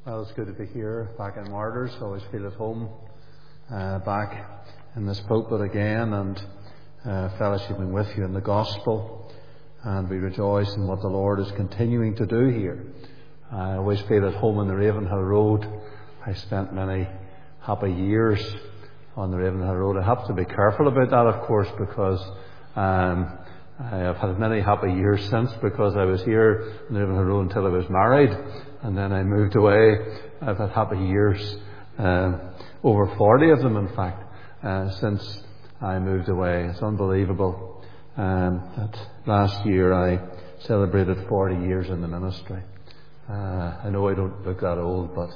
Well, it's good to be here back in Martyrs. I always feel at home back in this pulpit again and fellowshipping with you in the gospel. And we rejoice in what the Lord is continuing to do here. I always feel at home on the Ravenhill Road. I spent many happy years on the Ravenhill Road. I have to be careful about that, of course, because I have had many happy years since, because I was here on the Ravenhill Road until I was married, and then I moved away. I've had happy years, over 40 of them, in fact, since I moved away. It's unbelievable that last year I celebrated 40 years in the ministry. I know I don't look that old, but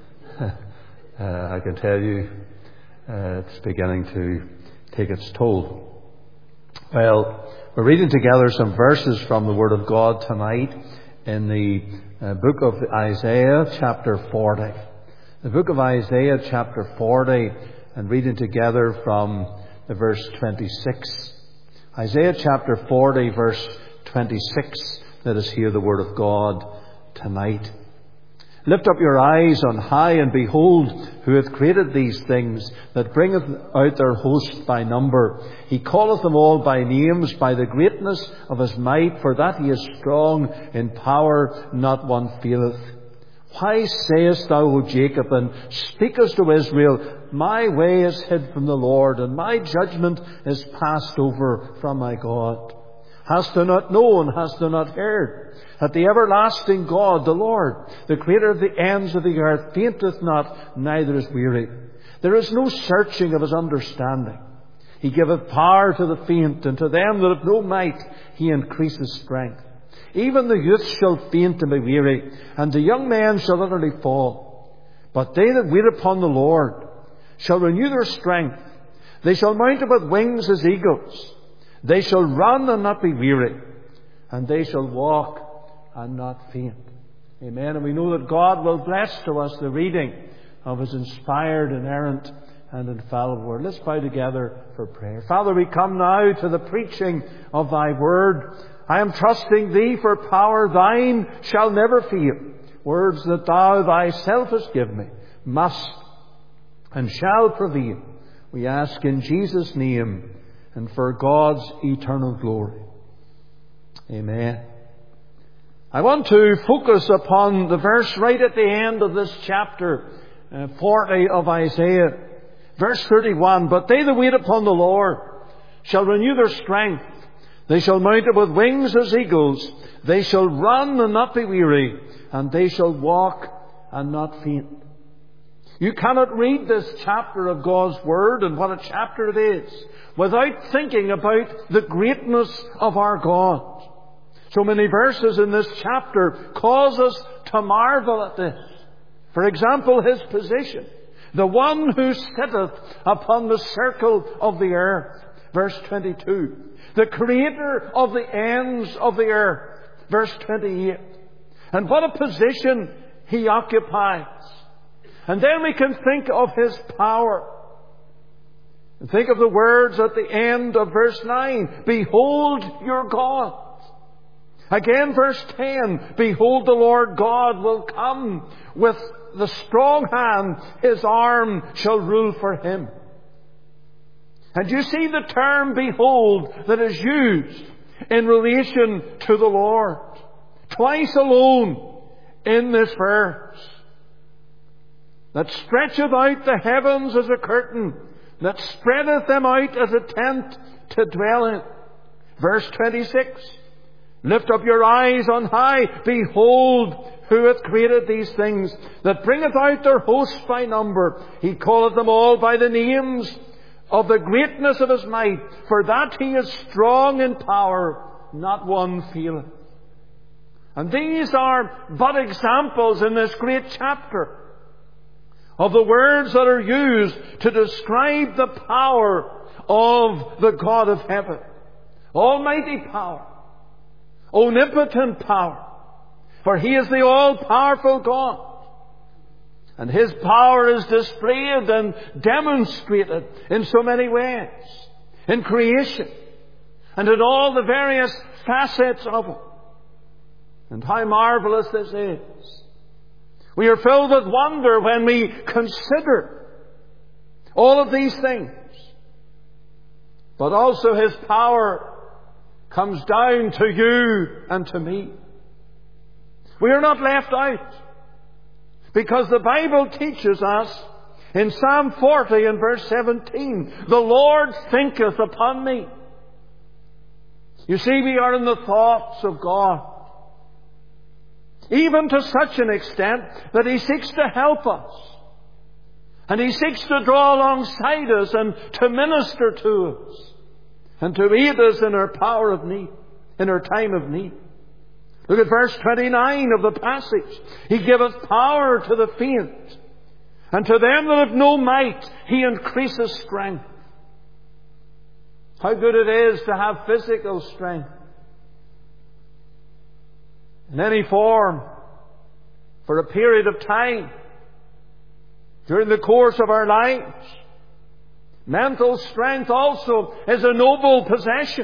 I can tell you it's beginning to take its toll. Well, we're reading together some verses from the Word of God tonight in the book of Isaiah, chapter 40. The book of Isaiah, chapter 40, and reading together from the verse 26. Isaiah chapter 40, verse 26. Let us hear the Word of God tonight. Lift up your eyes on high, and behold, who hath created these things, that bringeth out their host by number. He calleth them all by names, by the greatness of his might, for that he is strong in power, not one faileth. Why sayest thou, O Jacob, and speakest, O Israel, my way is hid from the Lord, and my judgment is passed over from my God? Hast thou not known, hast thou not heard, that the everlasting God, the Lord, the creator of the ends of the earth, fainteth not, neither is weary? There is no searching of his understanding. He giveth power to the faint, and to them that have no might he increaseth strength. Even the youth shall faint and be weary, and the young men shall utterly fall. But they that wait upon the Lord shall renew their strength. They shall mount up with wings as eagles. They shall run and not be weary, and they shall walk and not faint. Amen. And we know that God will bless to us the reading of his inspired, inerrant, and infallible word. Let's bow together for prayer. Father, we come now to the preaching of thy word. I am trusting thee for power. Thine shall never fail. Words that thou thyself hast given me must and shall prevail. We ask in Jesus' name and for God's eternal glory. Amen. I want to focus upon the verse right at the end of this chapter 40 of Isaiah. Verse 31, but they that wait upon the Lord shall renew their strength. They shall mount up with wings as eagles. They shall run and not be weary, and they shall walk and not faint. You cannot read this chapter of God's Word, and what a chapter it is, without thinking about the greatness of our God. So many verses in this chapter cause us to marvel at this. For example, his position. The one who sitteth upon the circle of the earth. Verse 22. The creator of the ends of the earth. Verse 28. And what a position he occupies. And then we can think of his power. And think of the words at the end of verse 9. Behold your God. Again, verse 10. Behold, the Lord God will come with the strong hand. His arm shall rule for him. And you see the term behold that is used in relation to the Lord. Twice alone in this verse. That stretcheth out the heavens as a curtain, that spreadeth them out as a tent to dwell in. Verse 26. Lift up your eyes on high. Behold, who hath created these things, that bringeth out their hosts by number. He calleth them all by the names of the greatness of his might. For that he is strong in power, not one faileth. And these are but examples in this great chapter of the words that are used to describe the power of the God of heaven. Almighty power. Omnipotent power. For he is the all-powerful God. And his power is displayed and demonstrated in so many ways. In creation. And in all the various facets of it. And how marvelous this is. We are filled with wonder when we consider all of these things. But also His power comes down to you and to me. We are not left out, because the Bible teaches us in Psalm 40 and verse 17, the Lord thinketh upon me. You see, we are in the thoughts of God, even to such an extent that He seeks to help us. And He seeks to draw alongside us and to minister to us and to aid us in our power of need, in our time of need. Look at verse 29 of the passage. He giveth power to the faint, and to them that have no might He increases strength. How good it is to have physical strength in any form for a period of time during the course of our lives. Mental strength also is a noble possession.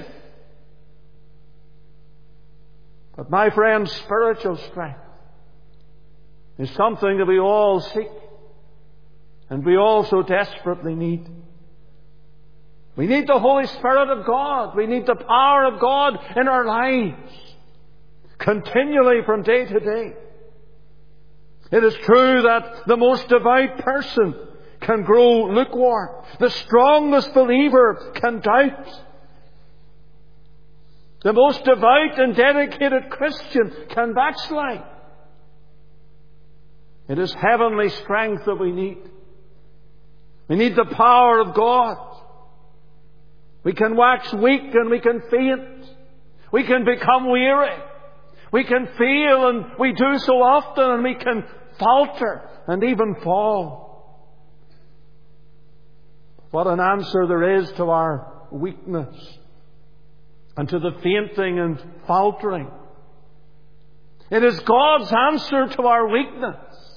But my friends, spiritual strength is something that we all seek and we also desperately need. We need the Holy Spirit of God. We need the power of God in our lives, continually from day to day. It is true that the most devout person can grow lukewarm. The strongest believer can doubt. The most devout and dedicated Christian can backslide. It is heavenly strength that we need. We need the power of God. We can wax weak and we can faint. We can become weary. We can fail, and we do so often, and we can falter and even fall. What an answer there is to our weakness and to the fainting and faltering. It is God's answer to our weakness.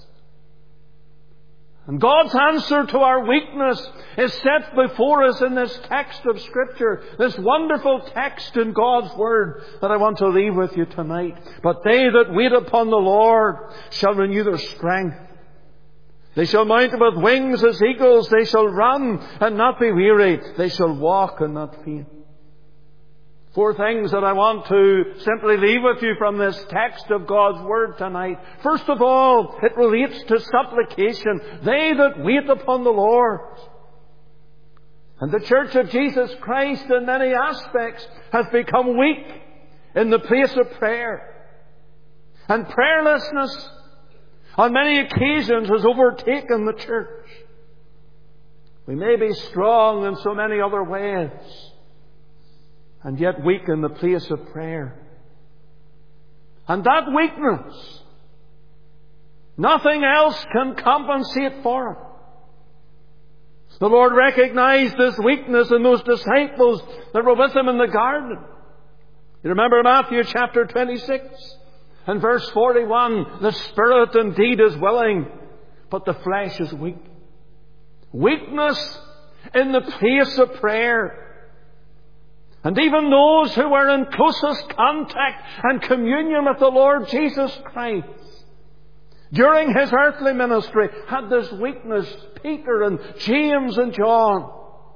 And God's answer to our weakness is set before us in this text of Scripture, this wonderful text in God's Word that I want to leave with you tonight. But they that wait upon the Lord shall renew their strength. They shall mount with wings as eagles. They shall run and not be weary. They shall walk and not faint. 4 things that I want to simply leave with you from this text of God's Word tonight. First of all, it relates to supplication. They that wait upon the Lord. And the Church of Jesus Christ in many aspects has become weak in the place of prayer. And prayerlessness on many occasions has overtaken the church. We may be strong in so many other ways, and yet weak in the place of prayer. And that weakness, nothing else can compensate for it. The Lord recognized this weakness in those disciples that were with Him in the garden. You remember Matthew chapter 26 and verse 41, the spirit indeed is willing, but the flesh is weak. Weakness in the place of prayer. And even those who were in closest contact and communion with the Lord Jesus Christ during His earthly ministry had this weakness. Peter and James and John.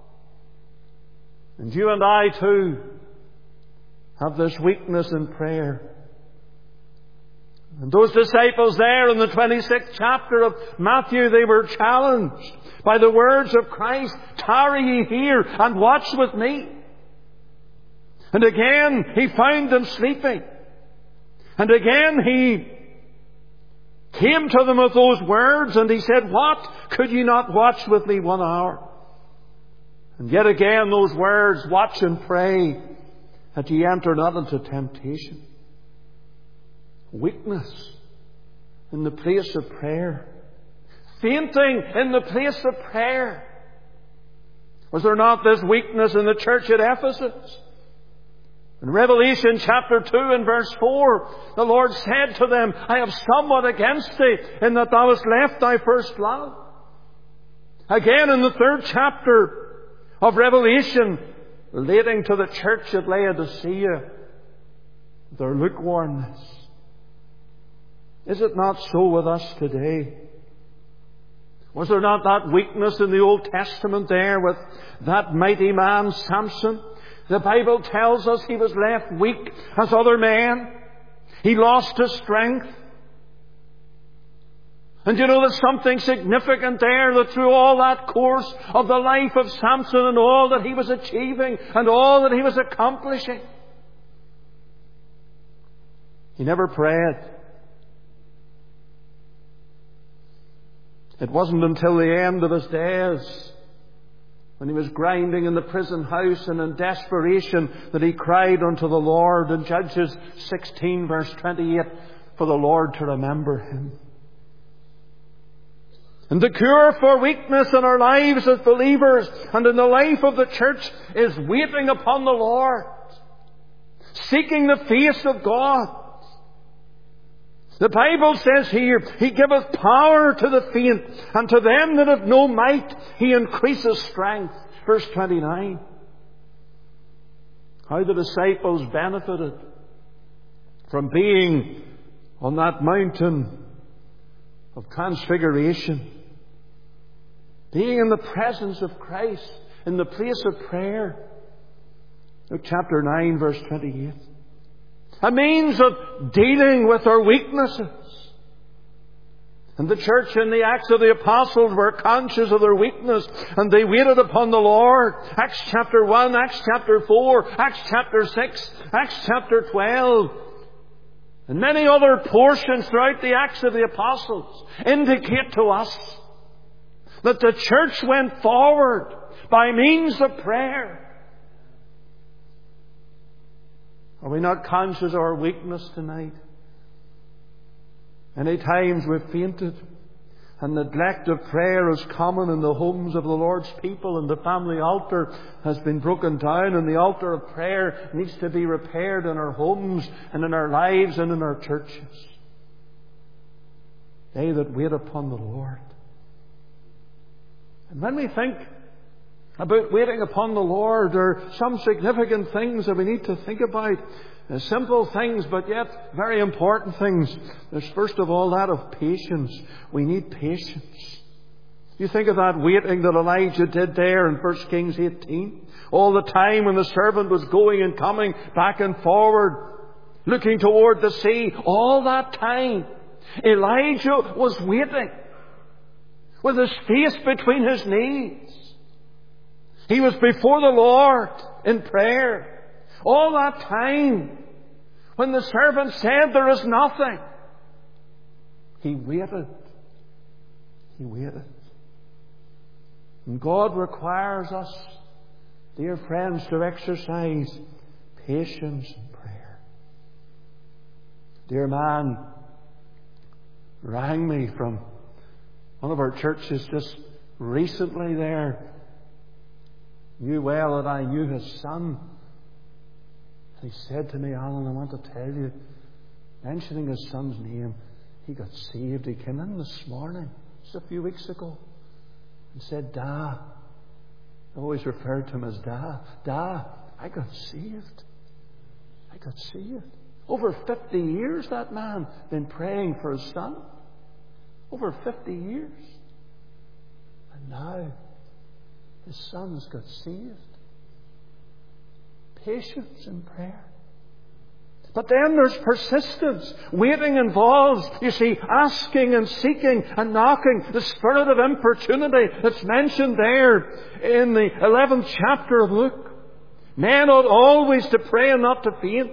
And you and I too have this weakness in prayer. And those disciples there in the 26th chapter of Matthew, they were challenged by the words of Christ, "Tarry ye here and watch with me." And again, He found them sleeping. And again, He came to them with those words and He said, "What? Could ye not watch with me 1 hour?" And yet again, those words, "Watch and pray, that ye enter not into temptation." Weakness in the place of prayer. Fainting in the place of prayer. Was there not this weakness in the church at Ephesus? In Revelation chapter 2 and verse 4, the Lord said to them, "I have somewhat against thee, in that thou hast left thy first love." Again in the 3rd chapter of Revelation, relating to the church at Laodicea, their lukewarmness. Is it not so with us today? Was there not that weakness in the Old Testament there with that mighty man Samson? The Bible tells us he was left weak as other men. He lost his strength. And you know, there's something significant there, that through all that course of the life of Samson and all that he was achieving and all that he was accomplishing, he never prayed. It wasn't until the end of his days, when he was grinding in the prison house and in desperation, that he cried unto the Lord in Judges 16 verse 28 for the Lord to remember him. And the cure for weakness in our lives as believers and in the life of the church is waiting upon the Lord, seeking the face of God. The Bible says here, He giveth power to the faint, and to them that have no might He increases strength. Verse 29. How the disciples benefited from being on that mountain of transfiguration, being in the presence of Christ, in the place of prayer. Luke chapter 9 verse 28. A means of dealing with our weaknesses. And the church in the Acts of the Apostles were conscious of their weakness, and they waited upon the Lord. Acts chapter 1, Acts chapter 4, Acts chapter 6, Acts chapter 12, and many other portions throughout the Acts of the Apostles indicate to us that the church went forward by means of prayer. Are we not conscious of our weakness tonight? Many times we've fainted, and neglect of prayer is common in the homes of the Lord's people, and the family altar has been broken down, and the altar of prayer needs to be repaired in our homes and in our lives and in our churches. They that wait upon the Lord. And when we think about waiting upon the Lord, there are some significant things that we need to think about. Simple things, but yet very important things. There's first of all that of patience. We need patience. You think of that waiting that Elijah did there in 1 Kings 18. All the time when the servant was going and coming back and forward, looking toward the sea. All that time, Elijah was waiting with his face between his knees. He was before the Lord in prayer. All that time, when the servant said there is nothing, he waited. He waited. And God requires us, dear friends, to exercise patience in prayer. Dear man rang me from one of our churches just recently there. Knew well that I knew his son. He said to me, Alan, I want to tell you, mentioning his son's name, he got saved. He came in this morning, just a few weeks ago, and said, Da. I always referred to him as Da. Da, I got saved. I got saved. Over 50 years that man been praying for his son. Over 50 years. And now his son's got saved. Patience in prayer. But then there's persistence. Waiting involves, you see, asking and seeking and knocking. The spirit of importunity that's mentioned there in the 11th chapter of Luke. Men ought always to pray and not to faint.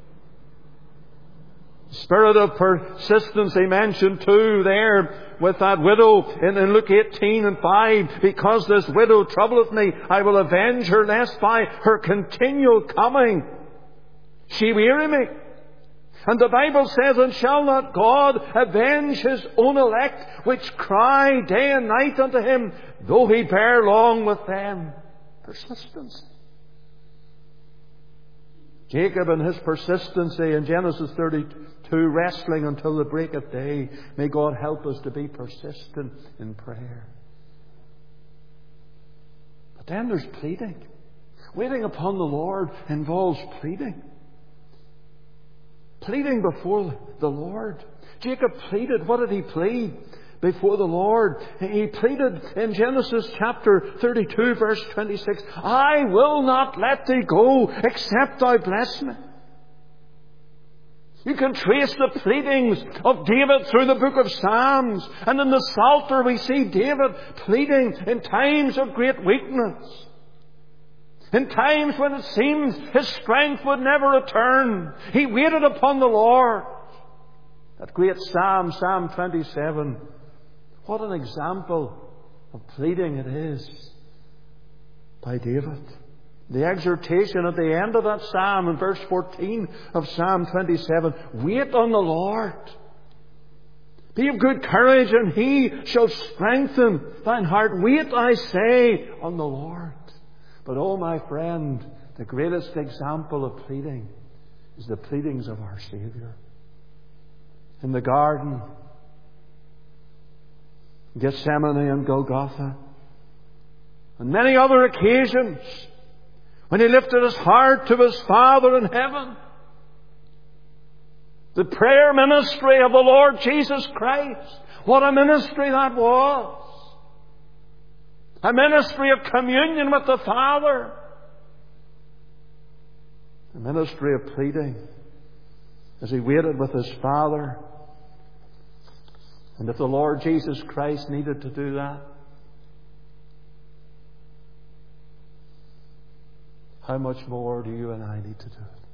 Spirit of persistence he mentioned too there with that widow in Luke 18 and 5. Because this widow troubleth me, I will avenge her, lest by her continual coming she weary me. And the Bible says, and shall not God avenge his own elect, which cry day and night unto him, though he bear long with them? Persistence. Jacob and his persistency in Genesis 32, wrestling until the break of day. May God help us to be persistent in prayer. But then there's pleading. Waiting upon the Lord involves pleading. Pleading before the Lord. Jacob pleaded. What did he plead before the Lord? He pleaded in Genesis chapter 32 verse 26, I will not let thee go except thou bless me. You can trace the pleadings of David through the book of Psalms. And in the Psalter we see David pleading in times of great weakness. In times when it seemed his strength would never return. He waited upon the Lord. That great Psalm, Psalm 27. What an example of pleading it is by David. The exhortation at the end of that psalm in verse 14 of Psalm 27, wait on the Lord. Be of good courage and He shall strengthen thine heart. Wait, I say, on the Lord. But oh my friend, the greatest example of pleading is the pleadings of our Saviour. In the garden, Gethsemane and Golgotha, on many other occasions, when He lifted His heart to His Father in heaven. The prayer ministry of the Lord Jesus Christ. What a ministry that was. A ministry of communion with the Father. A ministry of pleading as He waited with His Father. And if the Lord Jesus Christ needed to do that, how much more do you and I need to do it?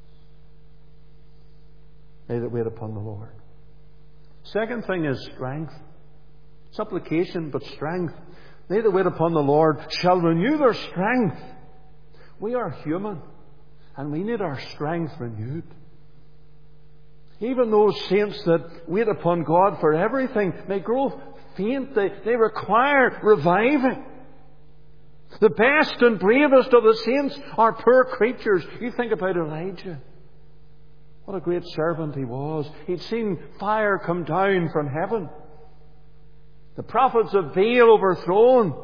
They that wait upon the Lord. Second thing is strength. Supplication, but strength. They that wait upon the Lord shall renew their strength. We are human, and we need our strength renewed. Even those saints that wait upon God for everything may grow faint. They require reviving. The best and bravest of the saints are poor creatures. You think about Elijah. What a great servant he was. He'd seen fire come down from heaven. The prophets of Baal overthrown.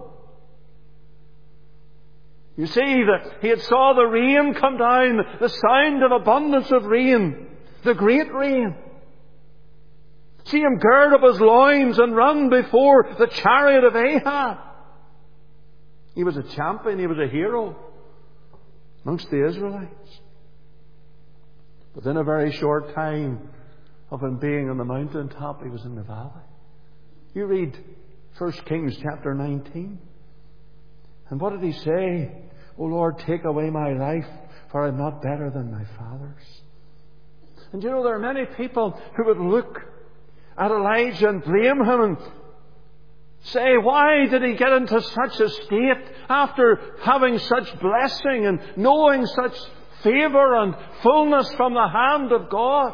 You see that he had saw the rain come down, the sound of abundance of rain, the great rain. See him gird up his loins and run before the chariot of Ahab. He was a champion, he was a hero amongst the Israelites. Within a very short time of him being on the mountaintop, he was in the valley. You read 1 Kings chapter 19. And what did he say? O Lord, take away my life, for I am not better than my fathers. And you know, there are many people who would look at Elijah and blame him and say, why did he get into such a state after having such blessing and knowing such favour and fullness from the hand of God?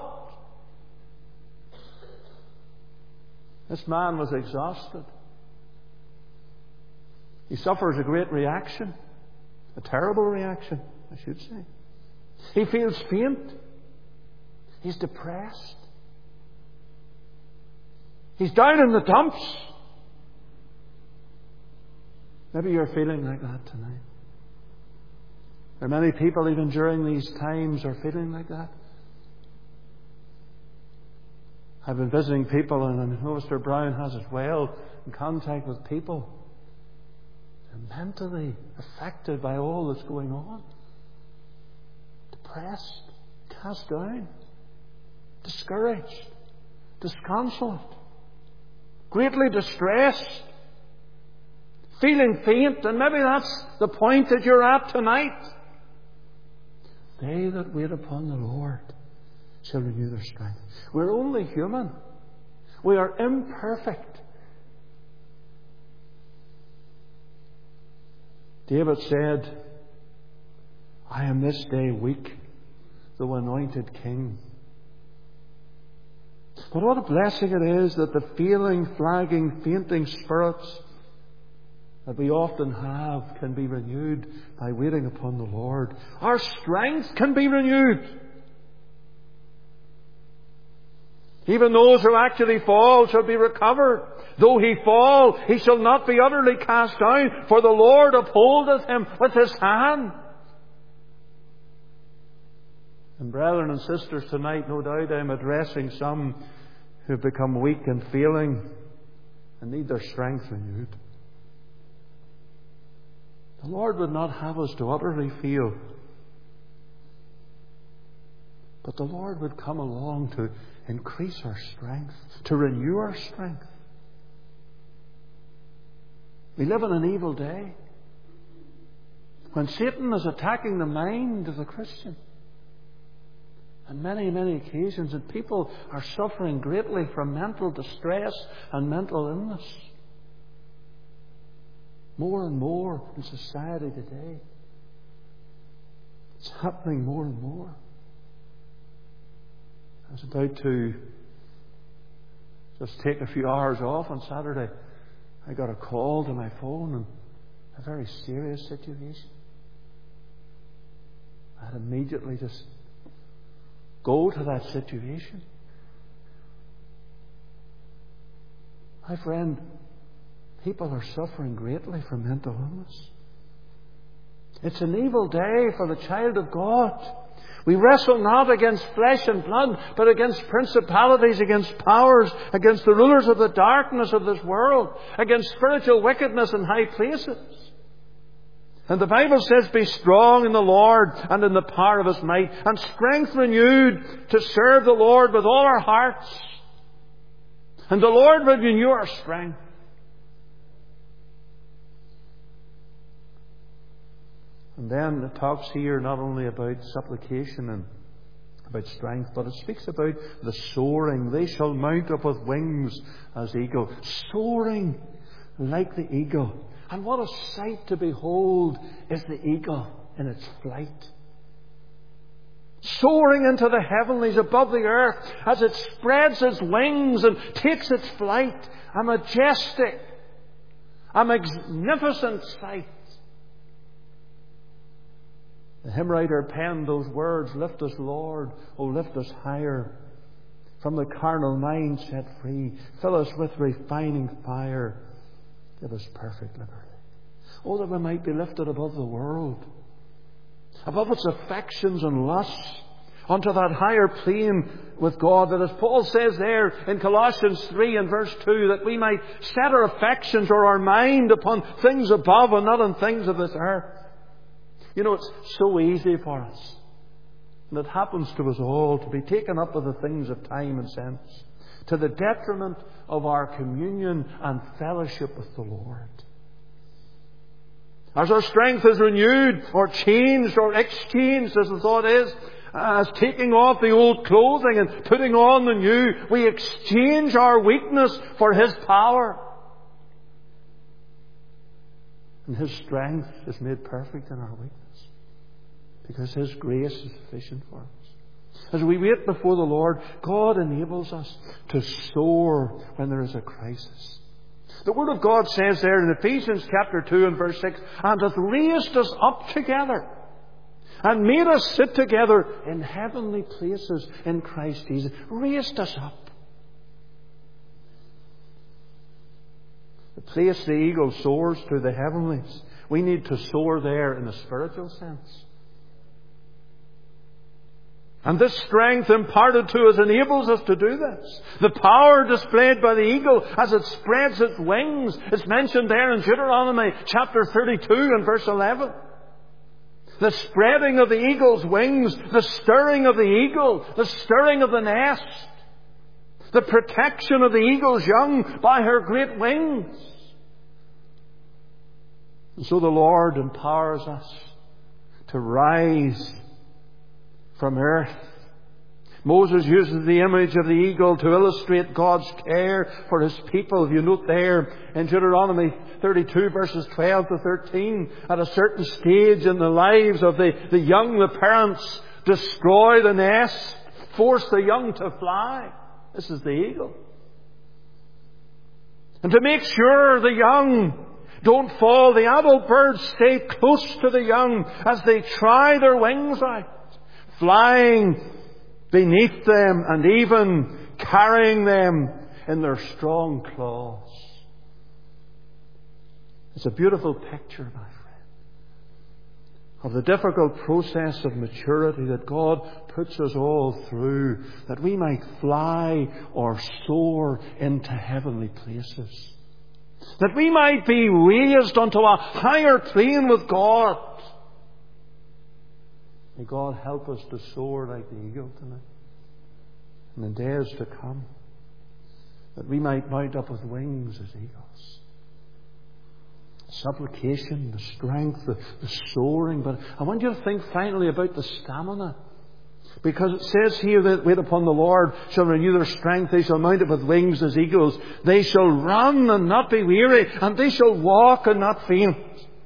This man was exhausted. He suffers a great reaction, a terrible reaction, I should say. He feels faint. He's depressed. He's down in the dumps. Maybe you're feeling like that tonight. There are many people even during these times are feeling like that. I've been visiting people, and I know Mr. Brown has as well, in contact with people. They're mentally affected by all that's going on. Depressed, cast down, discouraged, disconsolate, greatly distressed, feeling faint, and maybe that's the point that you're at tonight. They that wait upon the Lord shall renew their strength. We're only human. We are imperfect. David said, I am this day weak, though anointed king. But what a blessing it is that the failing, flagging, fainting spirits that we often have can be renewed by waiting upon the Lord. Our strength can be renewed. Even those who actually fall shall be recovered. Though he fall, he shall not be utterly cast down, for the Lord upholdeth him with his hand. And brethren and sisters, tonight, no doubt I'm addressing some who've become weak and failing and need their strength renewed. The Lord would not have us to utterly fail, but the Lord would come along to increase our strength, to renew our strength. We live in an evil day when Satan is attacking the mind of the Christian. On many, many occasions, and people are suffering greatly from mental distress and mental illness. More and more in society today. It's happening more and more. I was about to just take a few hours off on Saturday. I got a call to my phone and a very serious situation. I had immediately just go to that situation. My friend, people are suffering greatly from mental illness. It's an evil day for the child of God. We wrestle not against flesh and blood, but against principalities, against powers, against the rulers of the darkness of this world, against spiritual wickedness in high places. And the Bible says, be strong in the Lord and in the power of His might, and strength renewed to serve the Lord with all our hearts. And the Lord will renew our strength. And then it talks here not only about supplication and about strength, but it speaks about the soaring. They shall mount up with wings as eagles. Soaring like the eagle. And what a sight to behold is the eagle in its flight. Soaring into the heavenlies above the earth as it spreads its wings and takes its flight. A majestic, a magnificent sight. The hymn writer penned those words, lift us, Lord, oh lift us higher. From the carnal mind set free, fill us with refining fire. Give us perfect liberty. Oh, that we might be lifted above the world, above its affections and lusts, onto that higher plane with God, that as Paul says there in Colossians 3 and verse 2, that we might set our affections or our mind upon things above and not on things of this earth. You know, it's so easy for us, and it happens to us all, to be taken up with the things of time and sense, to the detriment of our communion and fellowship with the Lord. As our strength is renewed or changed or exchanged, as the thought is, as taking off the old clothing and putting on the new, we exchange our weakness for His power. And His strength is made perfect in our weakness, because His grace is sufficient for us. As we wait before the Lord, God enables us to soar when there is a crisis. The Word of God says there in Ephesians chapter 2 and verse 6, and hath raised us up together and made us sit together in heavenly places in Christ Jesus. Raised us up. The place the eagle soars to, the heavenlies, we need to soar there in a spiritual sense. And this strength imparted to us enables us to do this. The power displayed by the eagle as it spreads its wings is mentioned there in Deuteronomy chapter 32 and verse 11. The spreading of the eagle's wings, the stirring of the eagle, the stirring of the nest, the protection of the eagle's young by her great wings. And so the Lord empowers us to rise from earth. Moses uses the image of the eagle to illustrate God's care for His people. If you note there in Deuteronomy 32 verses 12 to 13, at a certain stage in the lives of the young, the parents destroy the nest, force the young to fly. This is the eagle. And to make sure the young don't fall, the adult birds stay close to the young as they try their wings out, flying beneath them and even carrying them in their strong claws. It's a beautiful picture, my friend, of the difficult process of maturity that God puts us all through, that we might fly or soar into heavenly places. That we might be raised unto a higher plane with God. May God help us to soar like the eagle tonight. In the days to come, that we might mount up with wings as eagles. Supplication, the strength, the soaring. But I want you to think finally about the stamina. Because it says here that wait upon the Lord shall renew their strength. They shall mount up with wings as eagles. They shall run and not be weary. And they shall walk and not faint.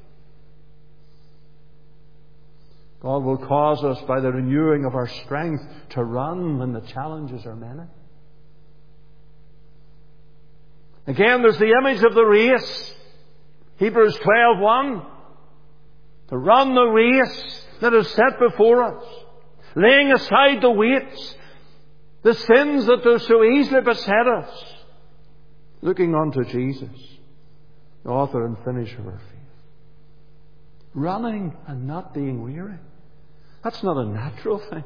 God will cause us by the renewing of our strength to run when the challenges are many. Again, there's the image of the race. Hebrews 12:1. To run the race that is set before us. Laying aside the weights, the sins that do so easily beset us. Looking unto Jesus, the author and finisher of our faith. Running and not being weary. That's not a natural thing.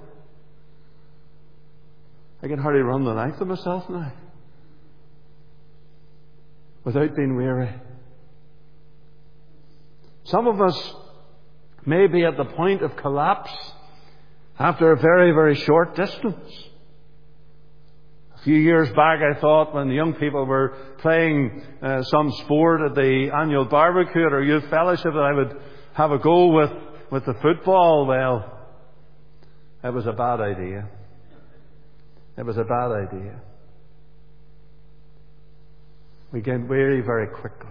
I can hardly run the length of myself now without being weary. Some of us may be at the point of collapse after a very, very short distance. A few years back, I thought when the young people were playing some sport at the annual barbecue or youth fellowship that I would have a go with the football. Well, it was a bad idea. It was a bad idea. We get weary very quickly.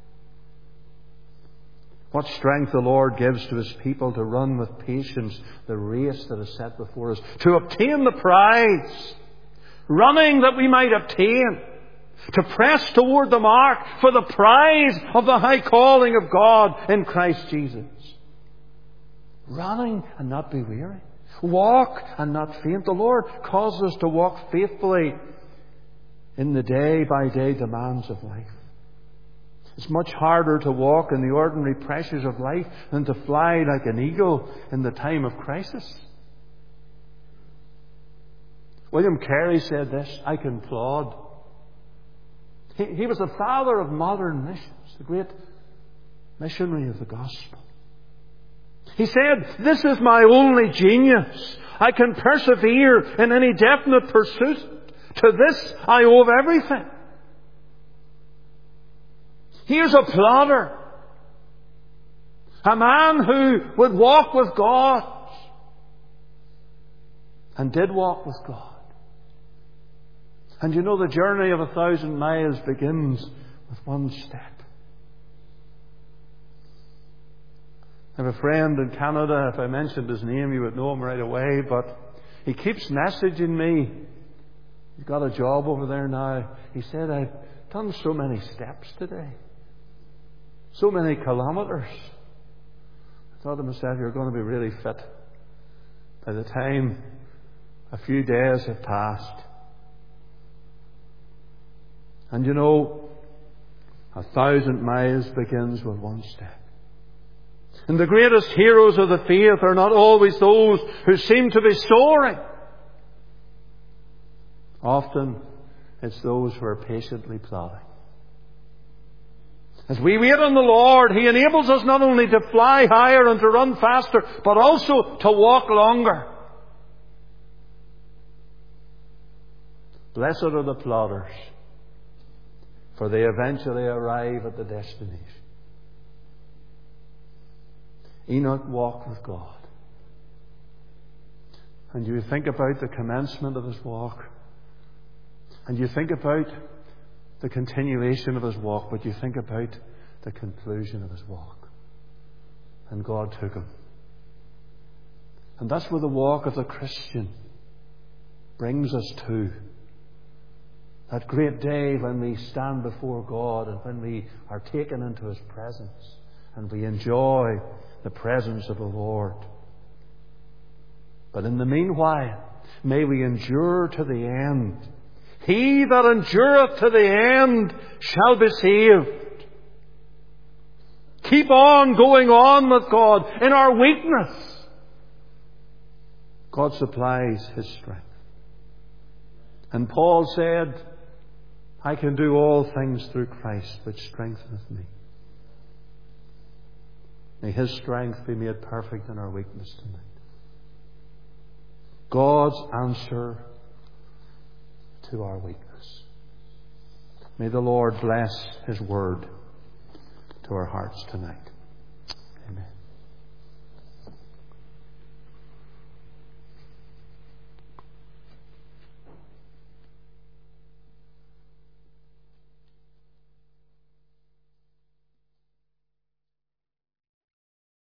What strength the Lord gives to His people to run with patience the race that is set before us. To obtain the prize. Running that we might obtain. To press toward the mark for the prize of the high calling of God in Christ Jesus. Running and not be weary. Walk and not faint. The Lord calls us to walk faithfully in the day-by-day demands of life. It's much harder to walk in the ordinary pressures of life than to fly like an eagle in the time of crisis. William Carey said this, I can applaud. He was the father of modern missions, the great missionary of the gospel. He said, this is my only genius. I can persevere in any definite pursuit. To this I owe everything. Here's a plodder. A man who would walk with God. And did walk with God. And you know the journey of 1,000 miles begins with one step. I have a friend in Canada. If I mentioned his name, you would know him right away. But he keeps messaging me. He's got a job over there now. He said, I've done so many steps today. So many kilometres. I thought to myself, you're going to be really fit by the time a few days have passed. And you know, 1,000 miles begins with one step. And the greatest heroes of the faith are not always those who seem to be soaring. Often it's those who are patiently plodding. As we wait on the Lord, He enables us not only to fly higher and to run faster, but also to walk longer. Blessed are the plodders, for they eventually arrive at the destination. Enoch walked with God. And you think about the commencement of his walk. And you think about the continuation of his walk. But you think about the conclusion of his walk. And God took him. And that's where the walk of the Christian brings us to. That great day when we stand before God and when we are taken into His presence and we enjoy the presence of the Lord. But in the meanwhile, may we endure to the end. He that endureth to the end shall be saved. Keep on going on with God in our weakness. God supplies His strength. And Paul said, I can do all things through Christ which strengtheneth me. May His strength be made perfect in our weakness tonight. God's answer to our weakness. May the Lord bless His word to our hearts tonight. Amen.